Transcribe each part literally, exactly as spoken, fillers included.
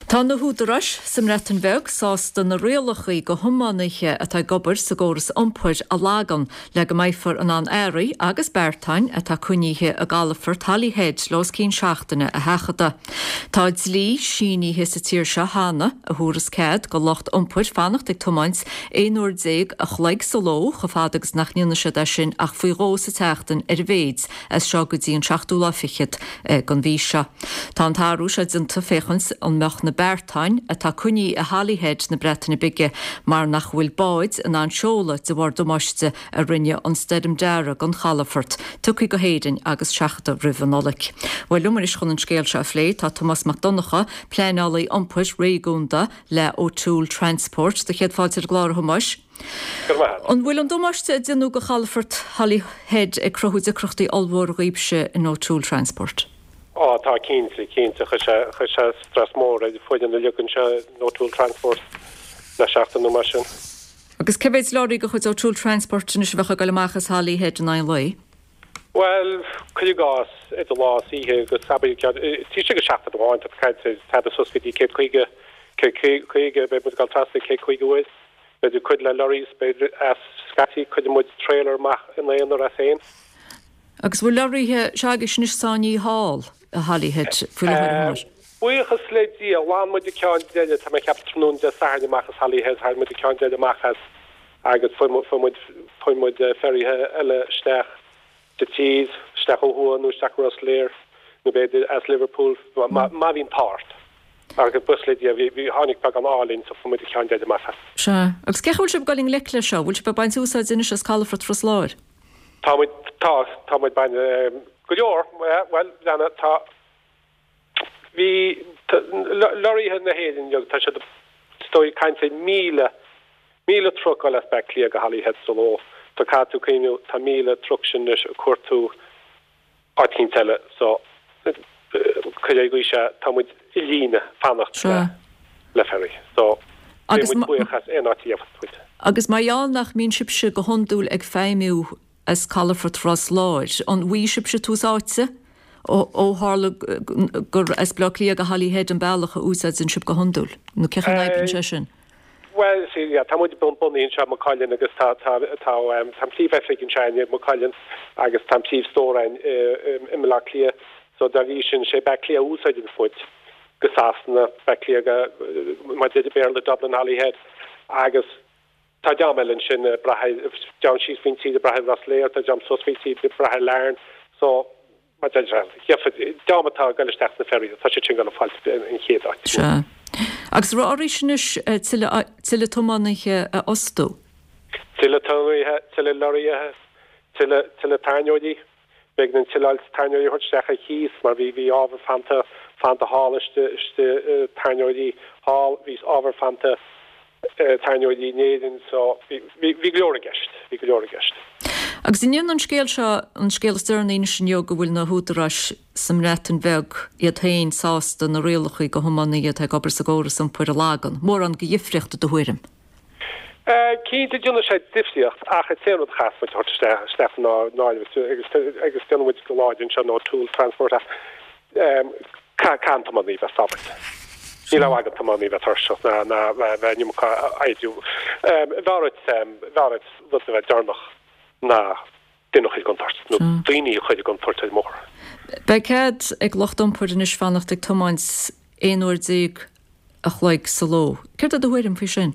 Tá na húdaras sem retan bheg sásta na réalachaí go thumánaithe atá gobar sa ggóras iompair a lágan le go maithfar an an éirí agus beartain atá cuiníthe a galafar talíhéid los cín seachtainna a hechada. Táid lí síníthe sa tír se hána a thuras céad go locht iompair fannacht ag tumains éonúir déag a chleig sa ló go fádagus nach níonna se de sin ach faoi ró sa teachtain ar bhéid as seo go dtíon seachtú lá fichiid gan bhí se. Tá an táú se dinta féchans an meach na beartain atá cuní a hálíhéid na Breataine bige mar nach bhfuil báid an an seola de bhar domáiste a rinne an stedim deara gan Chalafort, tucaí go héidein agus seachta rihanolaigh. Bhfuil lumar is chun an scéal se a phlé tá Thomas McDonacha pléinálaí iompair réúnta le O'Toole Transport de chéad fáilte glár thomáis. An bhfuil an domáiste denú go Chalafort hálíhéid ag crothúid a crochtaí allmhór riibse in O'Toole Transport. Á tá cínta cínta chu se strasmór a foiidir na legann se O'Toole Transport na seachtain nó mar sin. Agus cebéid láirí go chuid O'Toole Transport na bhecha go amachchas hálíhéid an lei? Well, chuidir gás it a lá ihe go sabí tí go seachta bháin tá a suscití cé chuige chuige be mu gal trasla cé chuige bhfuil, beidir chuid le lorís beidir as scatí chuidir muid trailer mach in léonar a féin. Agus bhfuil loiríthe seagus níosáí hall a hálíhéid fuiile. Buchas le dí a bháin muid ceáin deile tá me ceaptrún de sána machchas hálíhéid ha muid ceáin deile machchas agus foimuid feríthe eile steach de tíos steach óhuaán nó steach ros léir nó beidir as Liverpool má hín páirt. agus bus le dí bhí tháinig bag an álinn sa foimuid ceáin deile machchas. Se, agus cehúil se galing le le seo, bhfuil se be baint úsáid inis as Chalafort tros láir? Tá tá tá bain go leor well lena tá hí loiríthe na héidir jog tá se stoi kaint míle míle truck a le lia go hálíhéid sa ló tá catú cíú tá míle truck sin cuatú átín teile so chu go se tá muid i líne fannacht le ferry so agus buchas éátífuid. Agus maiall nach mín sibse go honúil ag féimiú as Chalafort ros láir, an bhí sibse túsáite ó hála gur as blolí a go hálíhéid an bailach a úsáid sin sib go honúil. nó cechan naipin se sin? Well, sí, tá muid bon buíonn se Macailin agus tá tamplíh efricinn seine Macailin agus tamplíh stórain imime lia, so da bhí sin sé belia úsáidin foiid gosásanna belia mar de béle Dublin hálíhéid agus tá deamelinn sin braid dean síos fin tíad braid ras léir tá deam sos fin tíad braid learn so mar deamatá gallisteach na ferry tá sé sin gan fáil in chéadáit. Se. Agus ra áisinis tiile tománaithe a ostú? Tiile tománaithe, tiile loirithe, tiile tainóidí, beag na tiile tainóidí chuirteach a chís mar bhí bhí ábhar fanta fanta hálaiste tainóidí hall vís ábhar fanta tainóidí néidir so bhí glóra gceist, bhí glóra gceist. Agus in an scéal se an scéal steirnaí sin jo go bhfuil na húdarás sam rétan bheg iad hain sásta na réalachaí go thománaí iad ag obair sa ggóras an puir a lágan, mór an go dhifriochta do thuirim. Cínta dúna sé difriocht ach a téanúd chas mu hort Stefan náil agus teanúid go láidinn se O'Toole Transport can tománaí bheith sabart. Ní le agad tománaí bheith thuirseach na bheith aidú. Bhharit bhharit lu a bheith dearnach na duine chuid gontart, nó daoine chuid gontart mór. Beicéad ag lochtompuir in is fannacht ag tomáins éonúir déag a chleig sa ló. Céir a do thuirim fao sin?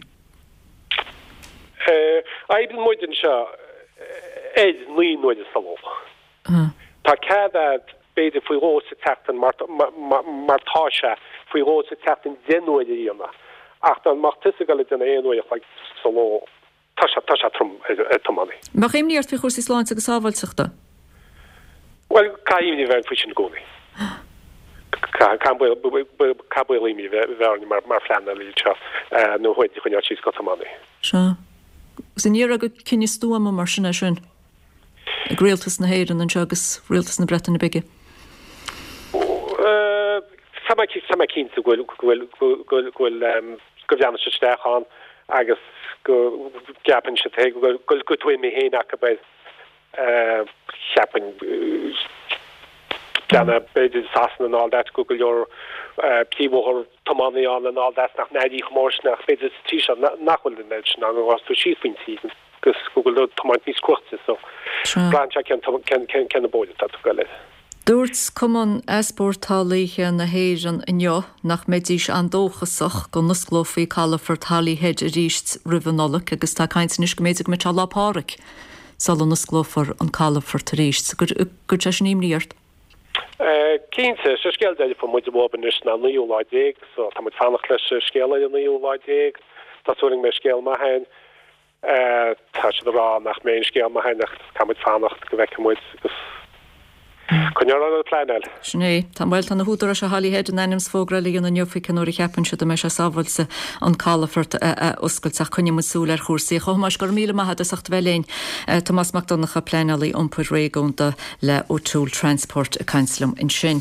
Aibn muidin se éid ní nuide sa ló. Tá céad beidir faoi ró sa teachtain martá se faoi ró sa teachtain déúide íonna. Ach an mar tusa gal duna éonúide chleig sa ló. Tá tá trom tománaí. Má chéimníart fi chus Isláint agus ábhailteachta? Well, caíní bheith fao sin gcónaí. Cabbuilíní bheith mar fleanna líte nó chuid chuine síos go tománaí. Se. Gus in níor a go cinne stúam mar sinna sin? Ag réaltas na héireann an agus réaltas na Breataine bige? Sama cínta ghfuil ghfuil go bheanna se steachán agus go gapan se te go go twi mé héin a beit cheapan Dana beidir sasan and all that Google your píhor tomani an and all that nach nedi mors nach beidir tí nachhol den net an was to shefin season gus Google tomant ní kurze so Plan ken ken ken ken bo dat go. Dúirt cuman esportálaithe na héan inneo nach méidís an dóchasach go nusclófaí callafar talíhéid a ríist rihanolach agus tá caiintenis go méidir me te lápáric sal an nusclófar an callafar tar ríist gur gur te níomríart. Keinte se skeel de van moet op is na nieuwlaidéek, so ta moet fanach les skele in nieuwlaidéek, dat soing me skeel ma hen ta se ra nach mé skeel ma hen kan moet fannacht gewek moet kun planel. Sné Tá bhil an na húdar a se halíhéid an einnims fógra líon an jofi can óí chepan se me se sáhilse an callafart oscailteach chunne musúil ar chósaí chomáis gur míle maithe a sacht bhléin Tomás McDonacha planelí ompur réúnta le ó túúl transport a Councilum in sin.